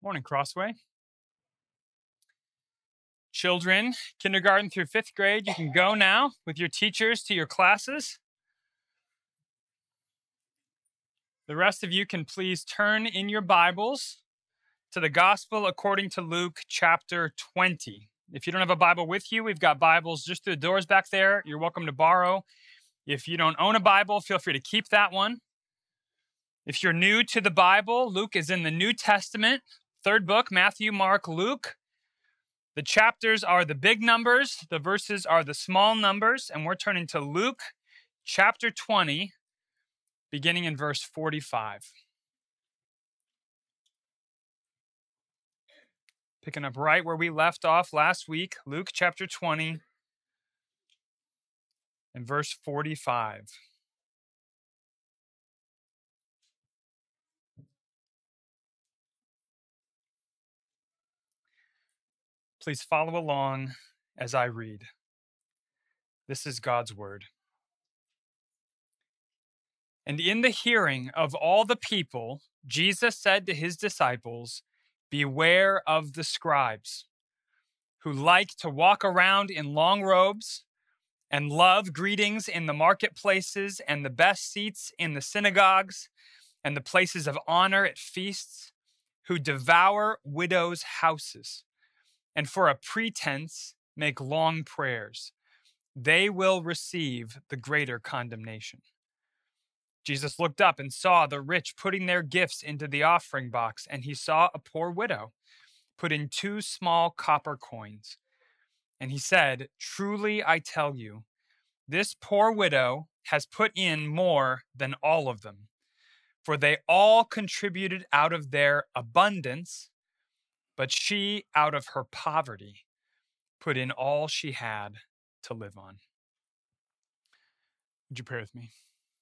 Morning, Crossway. Children, kindergarten through fifth grade, you can go now with your teachers to your classes. The rest of you can please turn in your Bibles to the Gospel according to Luke chapter 20. If you don't have a Bible with you, we've got Bibles just through the doors back there. You're welcome to borrow. If you don't own a Bible, feel free to keep that one. If you're new to the Bible, Luke is in the New Testament, third book, Matthew, Mark, Luke. The chapters are the big numbers, the verses are the small numbers, and we're turning to Luke chapter 20, beginning in verse 45. Picking up right where we left off last week, Luke chapter 20 and verse 45. Please follow along as I read. This is God's word. And in the hearing of all the people, Jesus said to his disciples, "Beware of the scribes, who like to walk around in long robes and love greetings in the marketplaces and the best seats in the synagogues and the places of honor at feasts, who devour widows' houses and for a pretense make long prayers. They will receive the greater condemnation." Jesus looked up and saw the rich putting their gifts into the offering box, and he saw a poor widow put in 2 small copper coins. And he said, "Truly I tell you, this poor widow has put in more than all of them, for they all contributed out of their abundance, but she, out of her poverty, put in all she had to live on." Would you pray with me?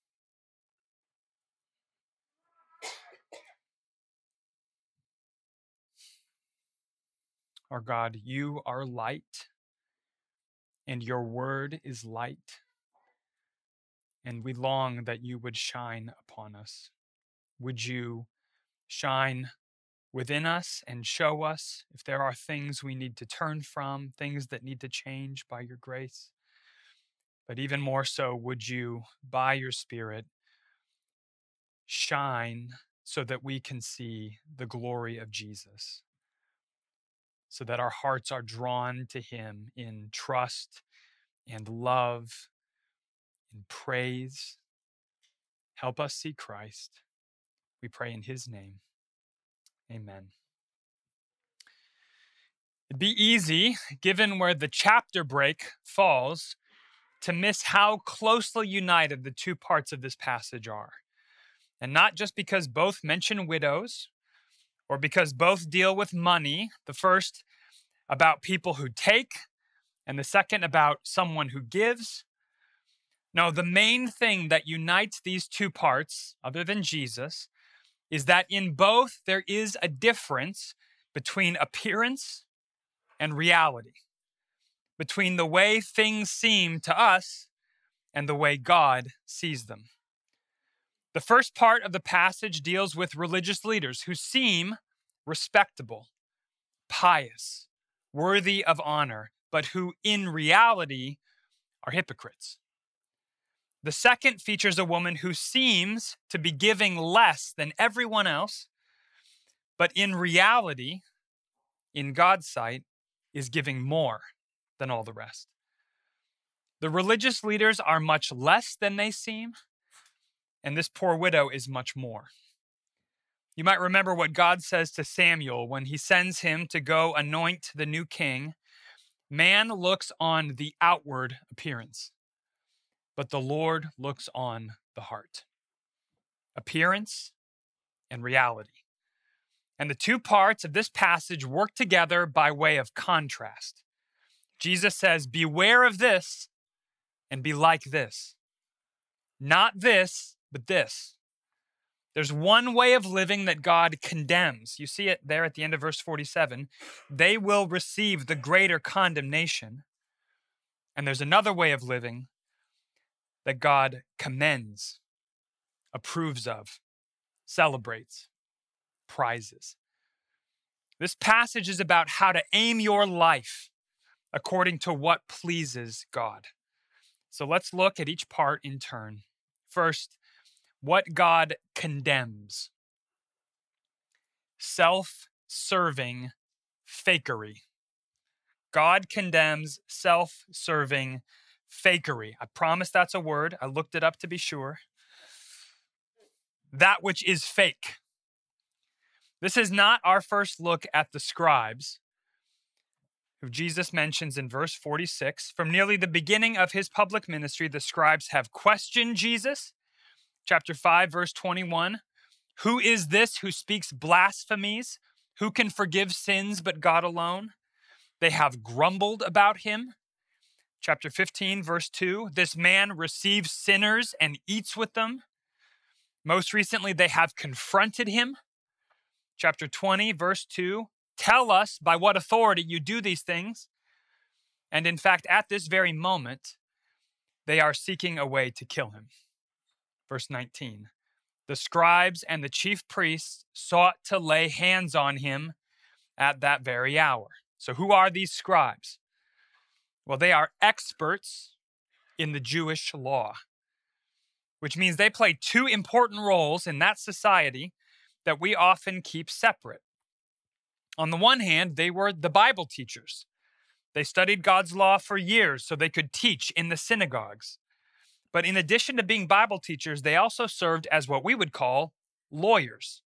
Our God, you are light, and your word is light, and we long that you would shine upon us. Would you shine within us and show us if there are things we need to turn from, things that need to change by your grace? But even more so, would you, by your Spirit, shine so that we can see the glory of Jesus, so that our hearts are drawn to him in trust and love and praise. Help us see Christ. We pray in his name. Amen. It'd be easy, given where the chapter break falls, to miss how closely united the two parts of this passage are. And not just because both mention widows, or because both deal with money, the first about people who take, and the second about someone who gives. No, the main thing that unites these two parts, other than Jesus, is that in both there is a difference between appearance and reality, between the way things seem to us and the way God sees them. The first part of the passage deals with religious leaders who seem respectable, pious, worthy of honor, but who in reality are hypocrites. The second features a woman who seems to be giving less than everyone else, but in reality, in God's sight, is giving more than all the rest. The religious leaders are much less than they seem, and this poor widow is much more. You might remember what God says to Samuel when he sends him to go anoint the new king. Man looks on the outward appearance, but the Lord looks on the heart. Appearance and reality. And the two parts of this passage work together by way of contrast. Jesus says, "Beware of this and be like this." Not this, but this. There's one way of living that God condemns. You see it there at the end of verse 47. They will receive the greater condemnation. And there's another way of living that God commends, approves of, celebrates, prizes. This passage is about how to aim your life according to what pleases God. So let's look at each part in turn. First, what God condemns. Self-serving fakery. God condemns self-serving fakery. I promise that's a word. I looked it up to be sure. That which is fake. This is not our first look at the scribes, who Jesus mentions in verse 46. From nearly the beginning of his public ministry, the scribes have questioned Jesus. Chapter 5, verse 21. Who is this who speaks blasphemies? Who can forgive sins but God alone? They have grumbled about him. Chapter 15, verse 2. This man receives sinners and eats with them. Most recently, they have confronted him. Chapter 20, verse 2. Tell us by what authority you do these things. And in fact, at this very moment, they are seeking a way to kill him. Verse 19. The scribes and the chief priests sought to lay hands on him at that very hour. So who are these scribes? Well, they are experts in the Jewish law, which means they play two important roles in that society that we often keep separate. On the one hand, they were the Bible teachers. They studied God's law for years so they could teach in the synagogues. But in addition to being Bible teachers, they also served as what we would call lawyers.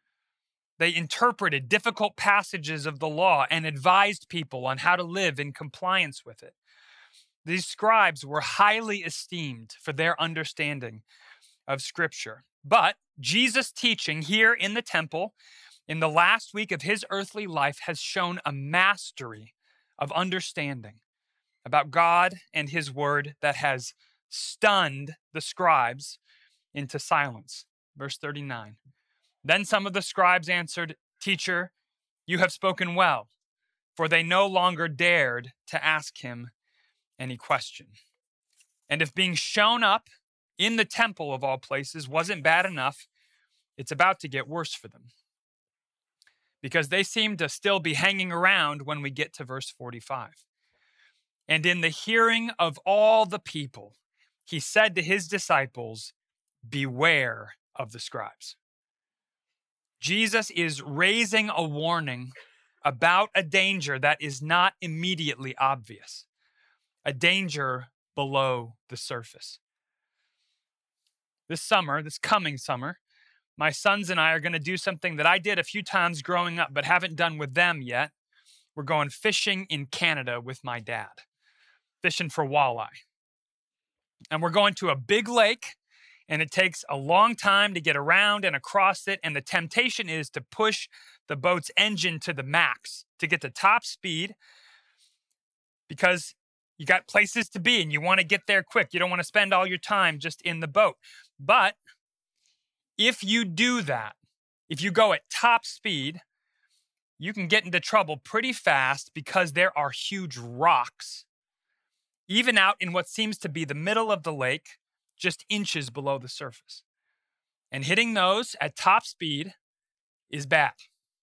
They interpreted difficult passages of the law and advised people on how to live in compliance with it. These scribes were highly esteemed for their understanding of Scripture. But Jesus' teaching here in the temple in the last week of his earthly life has shown a mastery of understanding about God and his word that has stunned the scribes into silence. Verse 39. Then some of the scribes answered, Teacher, you have spoken well, for they no longer dared to ask him any question. And if being shown up in the temple of all places wasn't bad enough, it's about to get worse for them, because they seem to still be hanging around when we get to verse 45. And in the hearing of all the people, he said to his disciples, beware of the scribes. Jesus is raising a warning about a danger that is not immediately obvious, a danger below the surface. This coming summer, my sons and I are going to do something that I did a few times growing up, but haven't done with them yet. We're going fishing in Canada with my dad, fishing for walleye. And we're going to a big lake, and it takes a long time to get around and across it. And the temptation is to push the boat's engine to the max to get to top speed, because you got places to be and you want to get there quick. You don't want to spend all your time just in the boat. But if you do that, if you go at top speed, you can get into trouble pretty fast, because there are huge rocks, even out in what seems to be the middle of the lake, just inches below the surface. And hitting those at top speed is bad.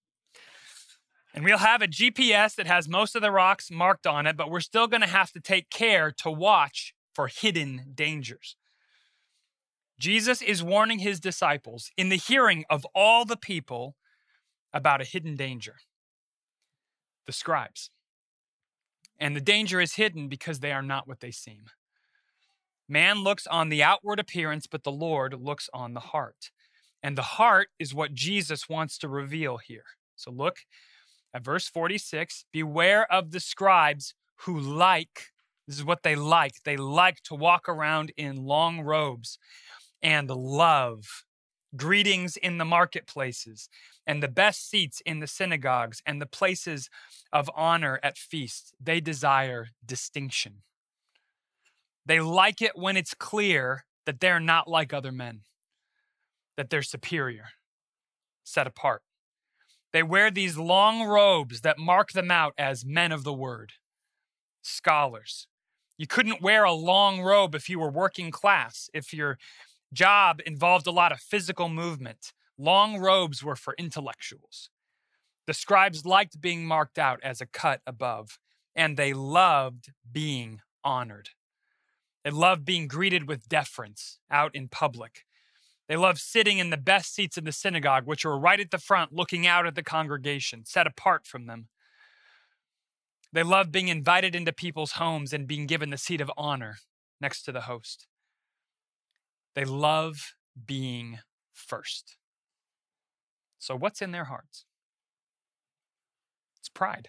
And we'll have a GPS that has most of the rocks marked on it, but we're still going to have to take care to watch for hidden dangers. Jesus is warning his disciples in the hearing of all the people about a hidden danger: the scribes. And the danger is hidden because they are not what they seem. Man looks on the outward appearance, but the Lord looks on the heart. And the heart is what Jesus wants to reveal here. So look at verse 46. Beware of the scribes who this is what they like. They like to walk around in long robes and love greetings in the marketplaces and the best seats in the synagogues and the places of honor at feasts. They desire distinction. They like it when it's clear that they're not like other men, that they're superior, set apart. They wear these long robes that mark them out as men of the word, scholars. You couldn't wear a long robe if you were working class, if your job involved a lot of physical movement. Long robes were for intellectuals. The scribes liked being marked out as a cut above, and they loved being honored. They loved being greeted with deference out in public. They loved sitting in the best seats in the synagogue, which were right at the front, looking out at the congregation, set apart from them. They loved being invited into people's homes and being given the seat of honor next to the host. They love being first. So what's in their hearts? It's pride.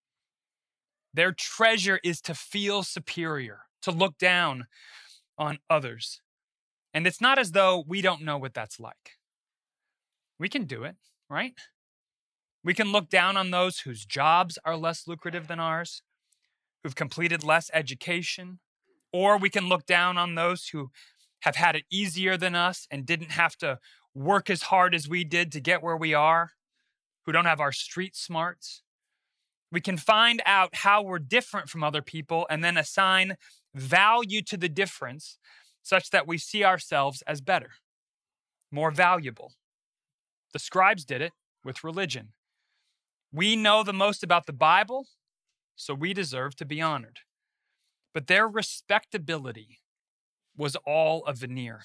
Their treasure is to feel superior, to look down on others. And it's not as though we don't know what that's like. We can do it, right? We can look down on those whose jobs are less lucrative than ours, who've completed less education, or we can look down on those who have had it easier than us and didn't have to work as hard as we did to get where we are, who don't have our street smarts. We can find out how we're different from other people and then assign value to the difference such that we see ourselves as better, more valuable. The scribes did it with religion. We know the most about the Bible, so we deserve to be honored. But their respectability was all a veneer.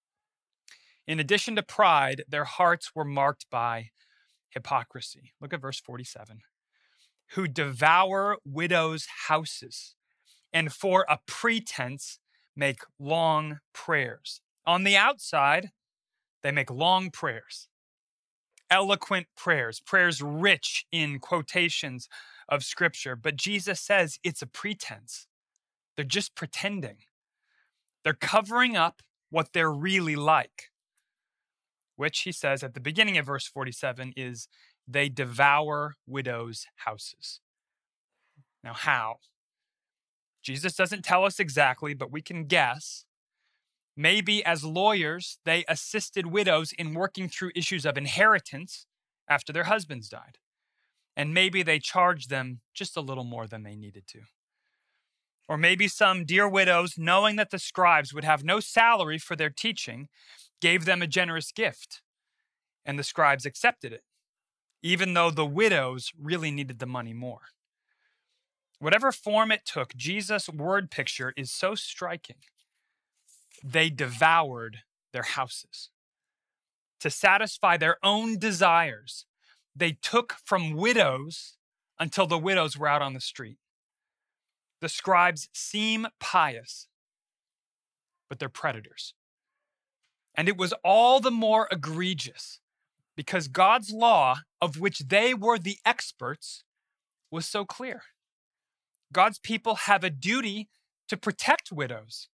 In addition to pride, their hearts were marked by hypocrisy. Look at verse 47. Who devour widows' houses, and for a pretense make long prayers. On the outside, they make long prayers, eloquent prayers, prayers rich in quotations of Scripture. But Jesus says it's a pretense. They're just pretending. They're covering up what they're really like, which he says at the beginning of verse 47 is they devour widows' houses. Now, how? Jesus doesn't tell us exactly, but we can guess. Maybe as lawyers, they assisted widows in working through issues of inheritance after their husbands died. And maybe they charged them just a little more than they needed to. Or maybe some dear widows, knowing that the scribes would have no salary for their teaching, gave them a generous gift. And the scribes accepted it, even though the widows really needed the money more. Whatever form it took, Jesus' word picture is so striking. They devoured their houses. To satisfy their own desires, they took from widows until the widows were out on the street. The scribes seem pious, but they're predators. And it was all the more egregious because God's law, of which they were the experts, was so clear. God's people have a duty to protect widows.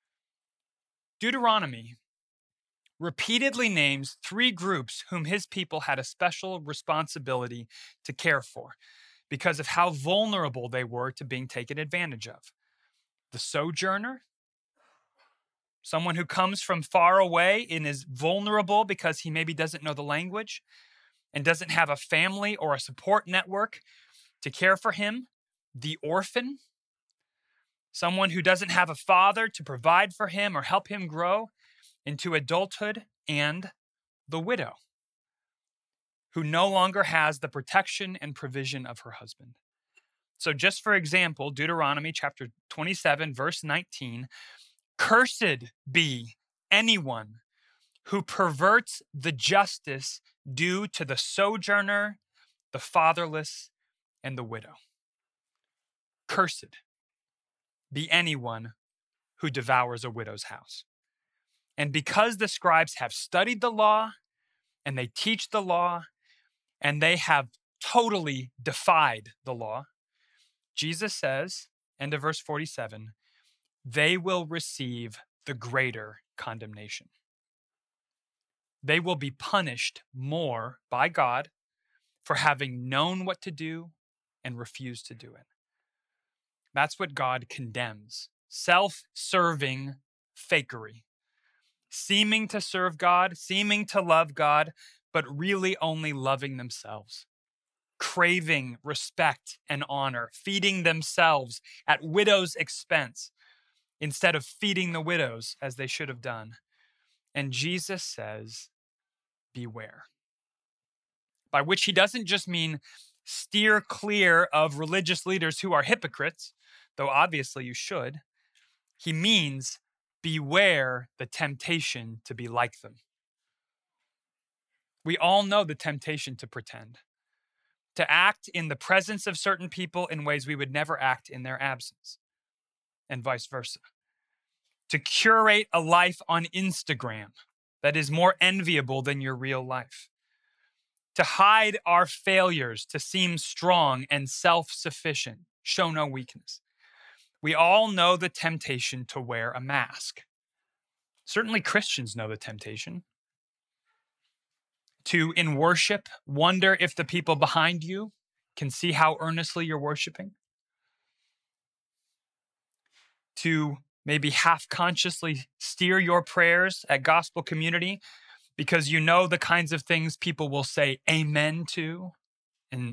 Deuteronomy repeatedly names 3 groups whom his people had a special responsibility to care for because of how vulnerable they were to being taken advantage of. The sojourner, someone who comes from far away and is vulnerable because he maybe doesn't know the language and doesn't have a family or a support network to care for him. The orphan, someone who doesn't have a father to provide for him or help him grow into adulthood, and the widow, who no longer has the protection and provision of her husband. So just for example, Deuteronomy chapter 27, verse 19, cursed be anyone who perverts the justice due to the sojourner, the fatherless, and the widow. Cursed be anyone who devours a widow's house. And because the scribes have studied the law and they teach the law and they have totally defied the law, Jesus says, end of verse 47, they will receive the greater condemnation. They will be punished more by God for having known what to do and refused to do it. That's what God condemns. Self-serving fakery. Seeming to serve God, seeming to love God, but really only loving themselves. Craving respect and honor, feeding themselves at widows' expense instead of feeding the widows as they should have done. And Jesus says, beware. by which he doesn't just mean steer clear of religious leaders who are hypocrites, though obviously you should. He means beware the temptation to be like them. We all know the temptation to pretend, to act in the presence of certain people in ways we would never act in their absence, and vice versa. To curate a life on Instagram that is more enviable than your real life. To hide our failures, to seem strong and self-sufficient, show no weakness. We all know the temptation to wear a mask. Certainly Christians know the temptation. To, in worship, wonder if the people behind you can see how earnestly you're worshiping. To maybe half-consciously steer your prayers at Gospel Community because you know the kinds of things people will say amen to and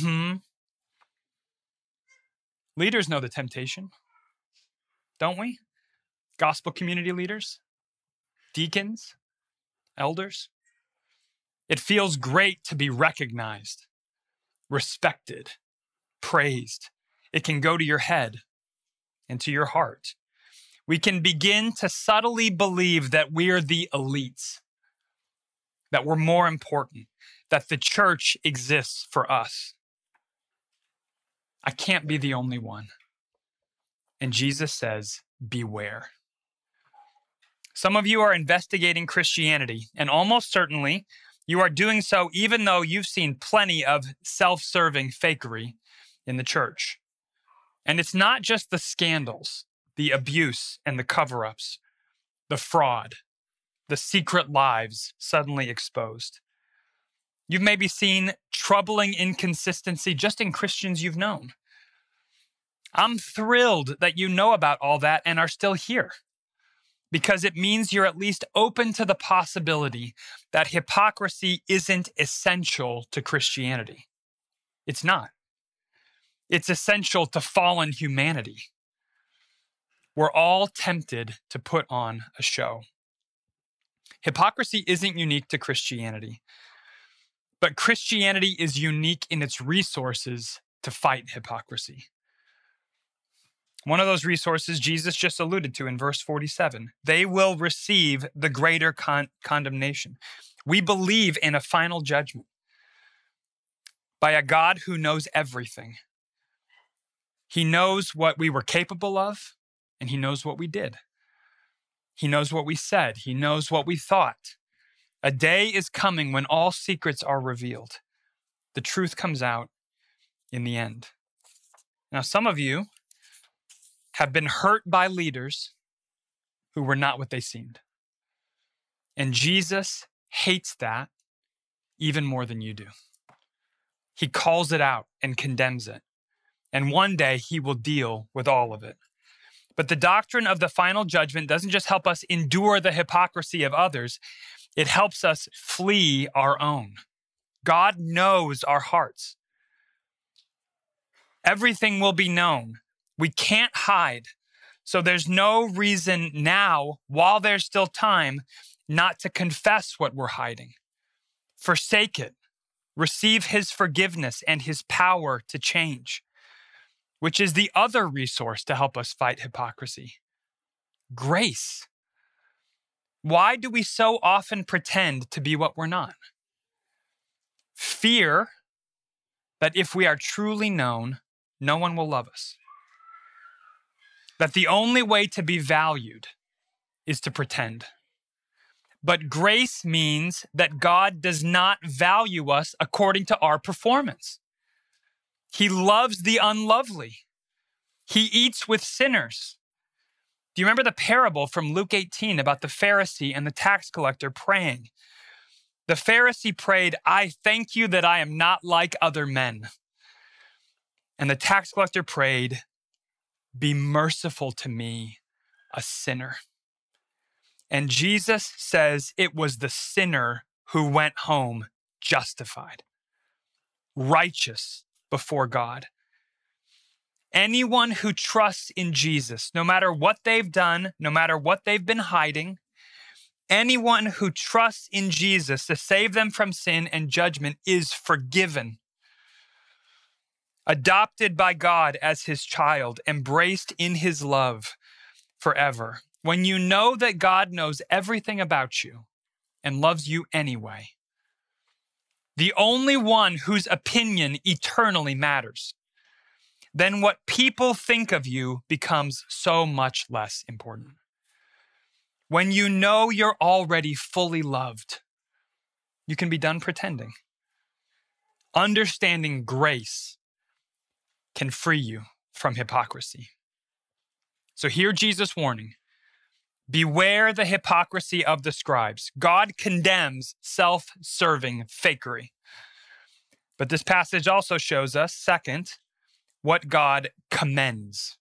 Leaders know the temptation, don't we? Gospel Community leaders, deacons, elders. It feels great to be recognized, respected, praised. It can go to your head and to your heart. We can begin to subtly believe that we're the elites, that we're more important, that the church exists for us. I can't be the only one. And Jesus says, beware. Some of you are investigating Christianity, and almost certainly you are doing so even though you've seen plenty of self-serving fakery in the church. And it's not just the scandals, the abuse and the cover-ups, the fraud, the secret lives suddenly exposed. You've maybe seen troubling inconsistency just in Christians you've known. I'm thrilled that you know about all that and are still here, because it means you're at least open to the possibility that hypocrisy isn't essential to Christianity. It's not. It's essential to fallen humanity. We're all tempted to put on a show. Hypocrisy isn't unique to Christianity, but Christianity is unique in its resources to fight hypocrisy. One of those resources Jesus just alluded to in verse 47. They will receive the greater condemnation. We believe in a final judgment by a God who knows everything. He knows what we were capable of, and he knows what we did. He knows what we said. He knows what we thought. A day is coming when all secrets are revealed. The truth comes out in the end. Now, some of you have been hurt by leaders who were not what they seemed. And Jesus hates that even more than you do. He calls it out and condemns it. And one day he will deal with all of it. But the doctrine of the final judgment doesn't just help us endure the hypocrisy of others, it helps us flee our own. God knows our hearts. Everything will be known. We can't hide. So there's no reason now, while there's still time, not to confess what we're hiding. Forsake it. Receive his forgiveness and his power to change, which is the other resource to help us fight hypocrisy. Grace. Why do we so often pretend to be what we're not? Fear that if we are truly known, no one will love us. That the only way to be valued is to pretend. But grace means that God does not value us according to our performance. He loves the unlovely. He eats with sinners. Do you remember the parable from Luke 18 about the Pharisee and the tax collector praying? The Pharisee prayed, "I thank you that I am not like other men." And the tax collector prayed, "Be merciful to me, a sinner." And Jesus says it was the sinner who went home justified, righteous before God. Anyone who trusts in Jesus, no matter what they've done, no matter what they've been hiding, Anyone who trusts in Jesus to save them from sin and judgment is forgiven, adopted by God as his child, embraced in his love forever. When you know that God knows everything about you and loves you anyway, the only one whose opinion eternally matters, then what people think of you becomes so much less important. When you know you're already fully loved, you can be done pretending. Understanding grace can free you from hypocrisy. So hear Jesus' warning. Beware the hypocrisy of the scribes. God condemns self-serving fakery. But this passage also shows us, second, what God commends.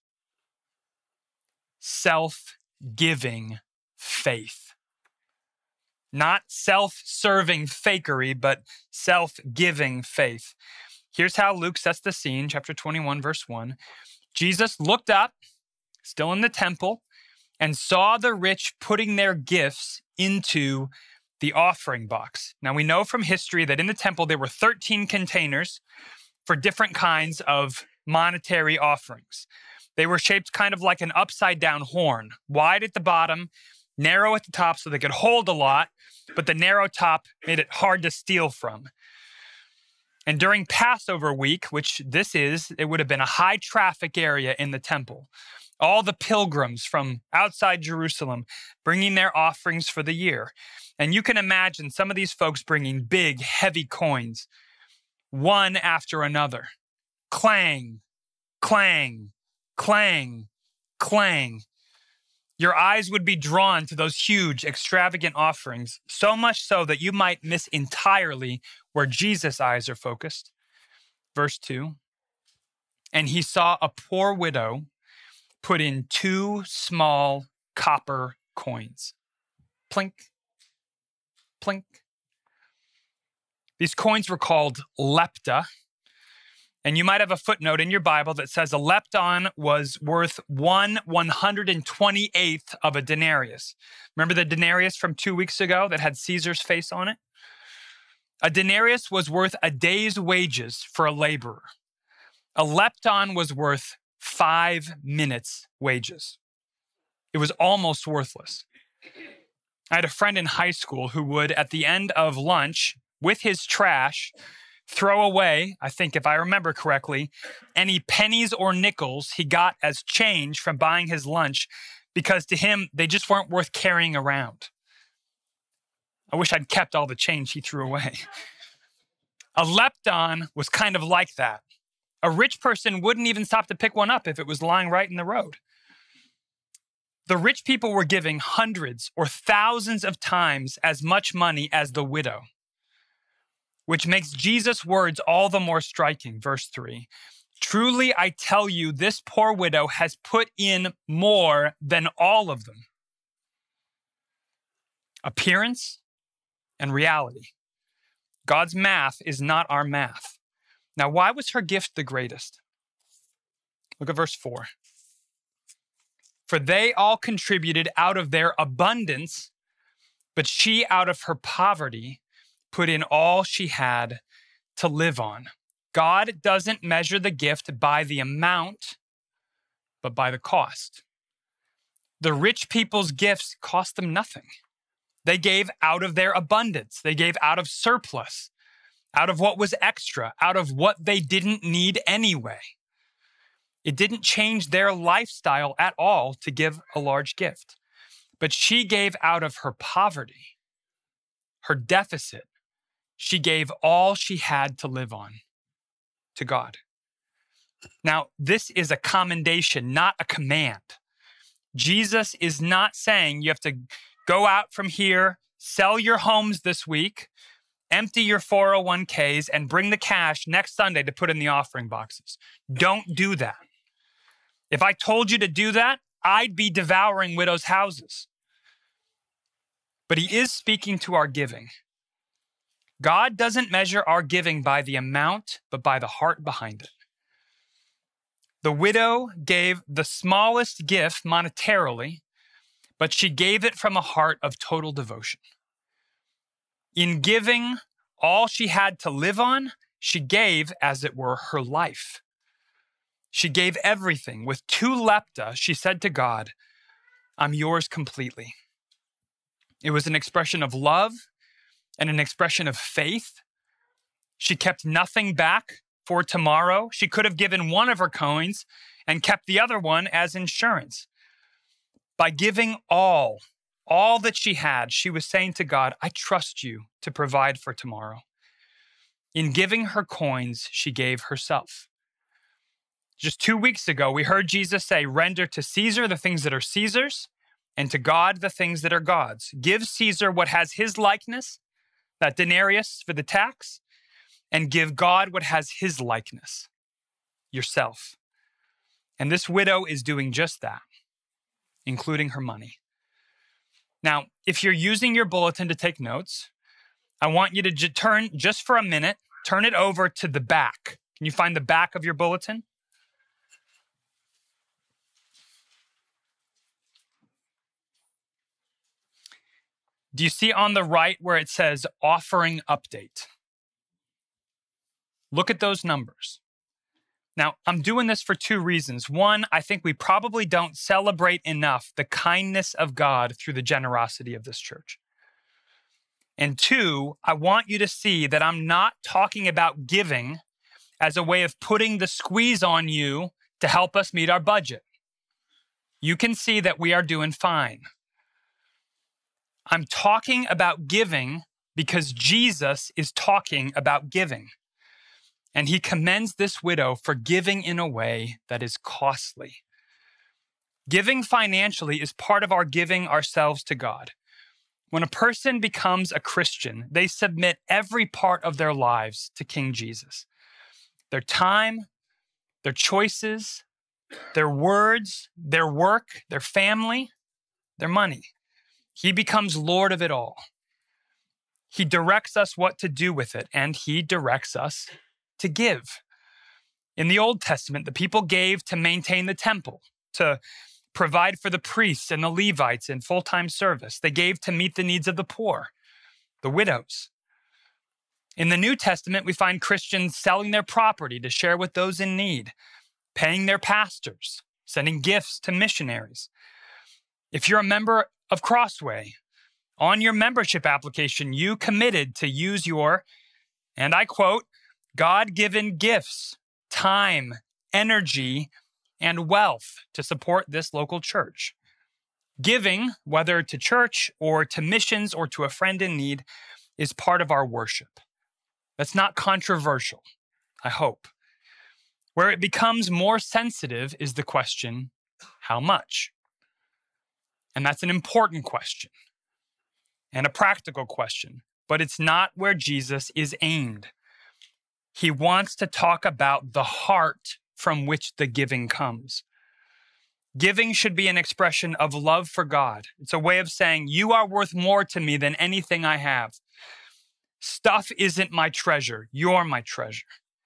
Self-giving faith. Not self-serving fakery, but self-giving faith. Here's how Luke sets the scene, chapter 21, verse 1. Jesus looked up, still in the temple, and saw the rich putting their gifts into the offering box. Now, we know from history that in the temple, there were 13 containers for different kinds of monetary offerings. They were shaped kind of like an upside down horn, wide at the bottom, narrow at the top so they could hold a lot, but the narrow top made it hard to steal from. And during Passover week, which this is, it would have been a high traffic area in the temple. All the pilgrims from outside Jerusalem bringing their offerings for the year. And you can imagine some of these folks bringing big, heavy coins, one after another. Clang, clang, clang, clang. Your eyes would be drawn to those huge, extravagant offerings, so much so that you might miss entirely where Jesus' eyes are focused. Verse 2, and he saw a poor widow put in 2 small copper coins. Plink, plink. These coins were called lepta. And you might have a footnote in your Bible that says a lepton was worth 1/128th of a denarius. Remember the denarius from 2 weeks ago that had Caesar's face on it? A denarius was worth a day's wages for a laborer. A lepton was worth 5 minutes' wages. It was almost worthless. I had a friend in high school who would, at the end of lunch, with his trash, throw away, I think if I remember correctly, any pennies or nickels he got as change from buying his lunch, because to him, they just weren't worth carrying around. I wish I'd kept all the change he threw away. A lepton was kind of like that. A rich person wouldn't even stop to pick one up if it was lying right in the road. The rich people were giving hundreds or thousands of times as much money as the widow, which makes Jesus' words all the more striking. Verse 3, truly I tell you, this poor widow has put in more than all of them. Appearance and reality. God's math is not our math. Now, why was her gift the greatest? Look at verse 4. For they all contributed out of their abundance, but she out of her poverty put in all she had to live on. God doesn't measure the gift by the amount, but by the cost. The rich people's gifts cost them nothing. They gave out of their abundance. They gave out of surplus, out of what was extra, out of what they didn't need anyway. It didn't change their lifestyle at all to give a large gift. But she gave out of her poverty, her deficit. She gave all she had to live on to God. Now, this is a commendation, not a command. Jesus is not saying you have to go out from here, sell your homes this week, empty your 401ks, and bring the cash next Sunday to put in the offering boxes. Don't do that. If I told you to do that, I'd be devouring widows' houses. But he is speaking to our giving. God doesn't measure our giving by the amount, but by the heart behind it. The widow gave the smallest gift monetarily, but she gave it from a heart of total devotion. In giving all she had to live on, she gave, as it were, her life. She gave everything. With 2 lepta, she said to God, I'm yours completely. It was an expression of love and an expression of faith. She kept nothing back for tomorrow. She could have given one of her coins and kept the other one as insurance. By giving all that she had, she was saying to God, I trust you to provide for tomorrow. In giving her coins, she gave herself. Just 2 weeks ago, we heard Jesus say, render to Caesar the things that are Caesar's, and to God the things that are God's. Give Caesar what has his likeness, that denarius for the tax, and give God what has his likeness, yourself. And this widow is doing just that, including her money. Now, if you're using your bulletin to take notes, I want you to turn, just for a minute, turn it over to the back. Can you find the back of your bulletin? Do you see on the right where it says offering update? Look at those numbers. Now, I'm doing this for 2 reasons. One, I think we probably don't celebrate enough the kindness of God through the generosity of this church. And 2, I want you to see that I'm not talking about giving as a way of putting the squeeze on you to help us meet our budget. You can see that we are doing fine. I'm talking about giving because Jesus is talking about giving. And he commends this widow for giving in a way that is costly. Giving financially is part of our giving ourselves to God. When a person becomes a Christian, they submit every part of their lives to King Jesus. Their time, their choices, their words, their work, their family, their money. He becomes Lord of it all. He directs us what to do with it, and he directs us to give. In the Old Testament, the people gave to maintain the temple, to provide for the priests and the Levites in full-time service. They gave to meet the needs of the poor, the widows. In the New Testament, we find Christians selling their property to share with those in need, paying their pastors, sending gifts to missionaries. If you're a member of Crossway, on your membership application, you committed to use your, and I quote, God-given gifts, time, energy, and wealth to support this local church. Giving, whether to church or to missions or to a friend in need, is part of our worship. That's not controversial, I hope. Where it becomes more sensitive is the question, how much? And that's an important question and a practical question, but it's not where Jesus is aimed. He wants to talk about the heart from which the giving comes. Giving should be an expression of love for God. It's a way of saying, you are worth more to me than anything I have. Stuff isn't my treasure. You're my treasure.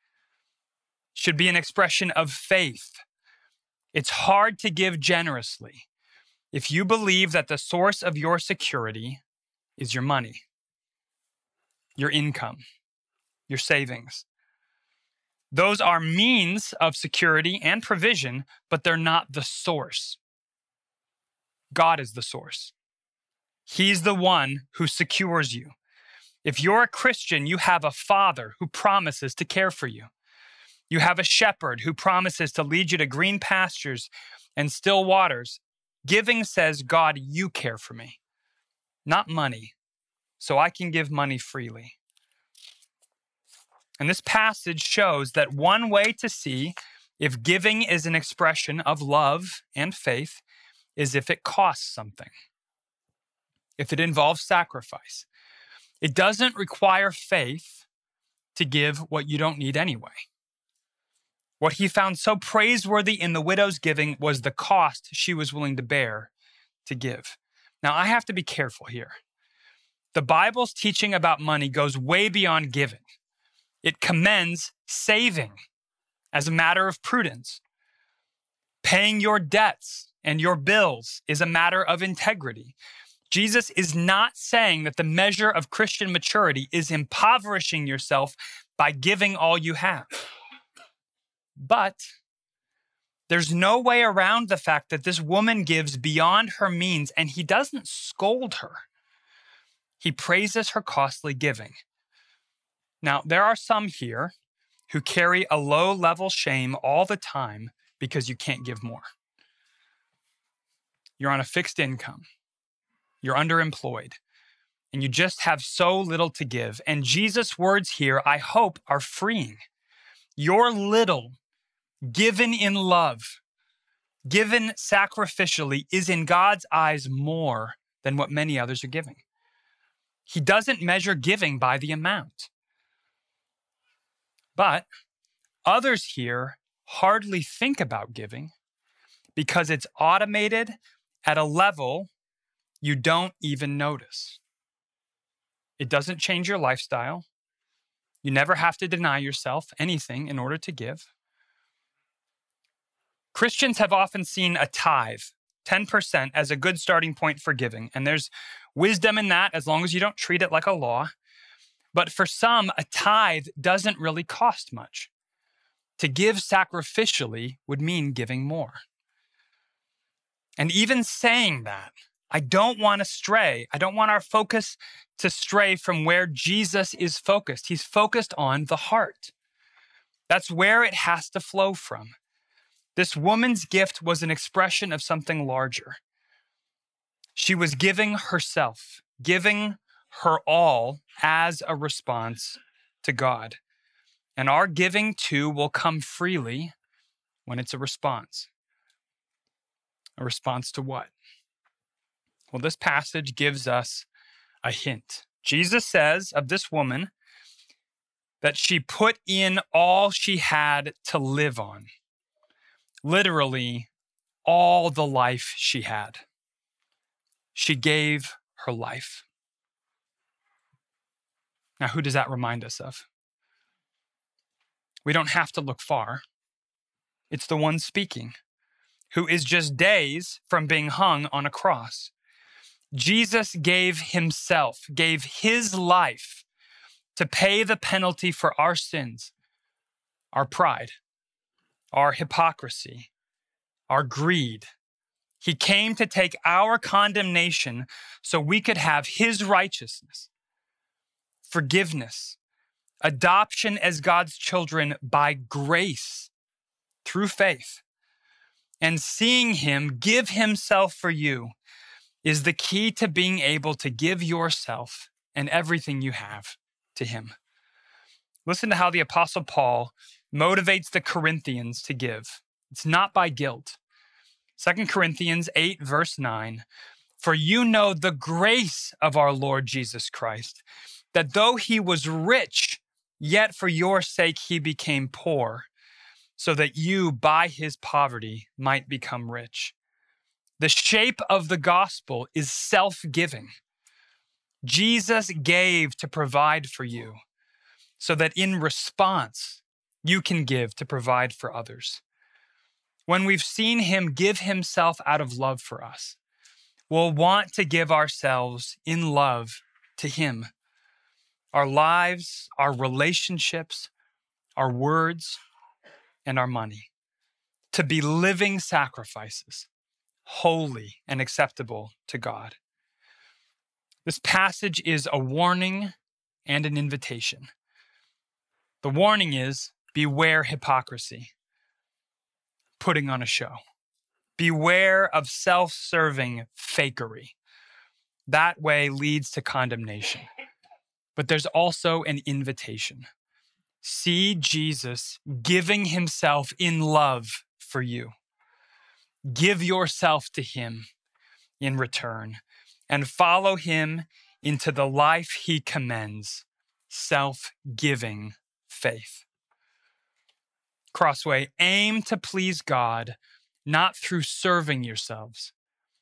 Should be an expression of faith. It's hard to give generously if you believe that the source of your security is your money, your income, your savings. Those are means of security and provision, but they're not the source. God is the source. He's the one who secures you. If you're a Christian, you have a father who promises to care for you. You have a shepherd who promises to lead you to green pastures and still waters. Giving says, God, you care for me, not money, so I can give money freely. And this passage shows that one way to see if giving is an expression of love and faith is if it costs something, if it involves sacrifice. It doesn't require faith to give what you don't need anyway. What he found so praiseworthy in the widow's giving was the cost she was willing to bear to give. Now, I have to be careful here. The Bible's teaching about money goes way beyond giving. It commends saving as a matter of prudence, paying your debts and your bills is a matter of integrity. Jesus is not saying that the measure of Christian maturity is impoverishing yourself by giving all you have. But there's no way around the fact that this woman gives beyond her means, and he doesn't scold her. He praises her costly giving. Now, there are some here who carry a low-level shame all the time because you can't give more. You're on a fixed income. You're underemployed, and you just have so little to give. And Jesus' words here, I hope, are freeing. Your little, given in love, given sacrificially, is in God's eyes more than what many others are giving. He doesn't measure giving by the amount. But others here hardly think about giving because it's automated at a level you don't even notice. It doesn't change your lifestyle. You never have to deny yourself anything in order to give. Christians have often seen a tithe, 10%, as a good starting point for giving. And there's wisdom in that as long as you don't treat it like a law. But for some, a tithe doesn't really cost much. To give sacrificially would mean giving more. And even saying that, I don't want to stray. I don't want our focus to stray from where Jesus is focused. He's focused on the heart. That's where it has to flow from. This woman's gift was an expression of something larger. She was giving herself, giving her all as a response to God. And our giving too will come freely when it's a response. A response to what? Well, this passage gives us a hint. Jesus says of this woman that she put in all she had to live on. Literally, all the life she had. She gave her life. Now, who does that remind us of? We don't have to look far. It's the one speaking, who is just days from being hung on a cross. Jesus gave himself, gave his life to pay the penalty for our sins, our pride, our hypocrisy, our greed. He came to take our condemnation so we could have his righteousness, forgiveness, adoption as God's children by grace through faith. And seeing him give himself for you is the key to being able to give yourself and everything you have to him. Listen to how the Apostle Paul motivates the Corinthians to give. It's not by guilt. 2 Corinthians 8, verse 9, for you know the grace of our Lord Jesus Christ, that though he was rich, yet for your sake he became poor, so that you by his poverty might become rich. The shape of the gospel is self-giving. Jesus gave to provide for you, so that in response, you can give to provide for others. When we've seen him give himself out of love for us, we'll want to give ourselves in love to him. Our lives, our relationships, our words, and our money, to be living sacrifices, holy and acceptable to God. This passage is a warning and an invitation. The warning is, beware hypocrisy, putting on a show. Beware of self-serving fakery. That way leads to condemnation. But there's also an invitation. See Jesus giving himself in love for you. Give yourself to him in return and follow him into the life he commends, self-giving faith. Crossway, aim to please God, not through serving yourselves,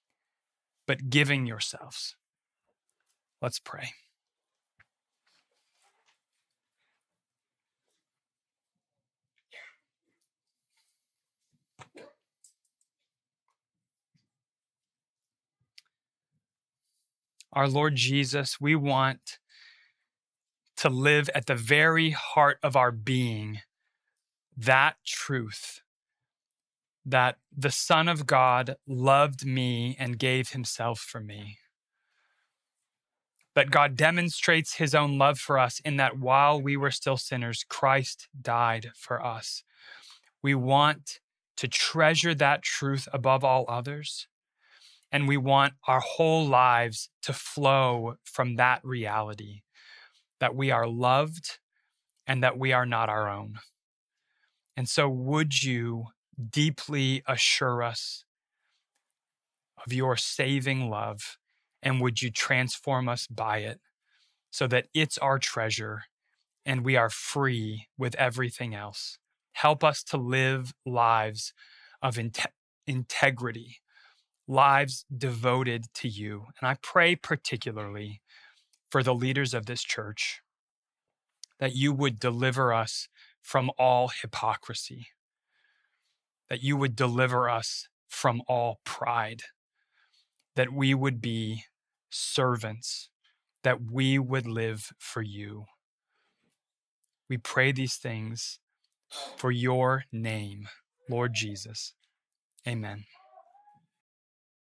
but giving yourselves. Let's pray. Our Lord Jesus, we want to live at the very heart of our being that truth that the Son of God loved me and gave himself for me. But God demonstrates his own love for us in that while we were still sinners, Christ died for us. We want to treasure that truth above all others, and we want our whole lives to flow from that reality, that we are loved and that we are not our own. And so would you deeply assure us of your saving love, and would you transform us by it so that it's our treasure and we are free with everything else? Help us to live lives of integrity, lives devoted to you. And I pray particularly for the leaders of this church that you would deliver us from all hypocrisy, that you would deliver us from all pride, that we would be servants, that we would live for you. We pray these things for your name, Lord Jesus. Amen.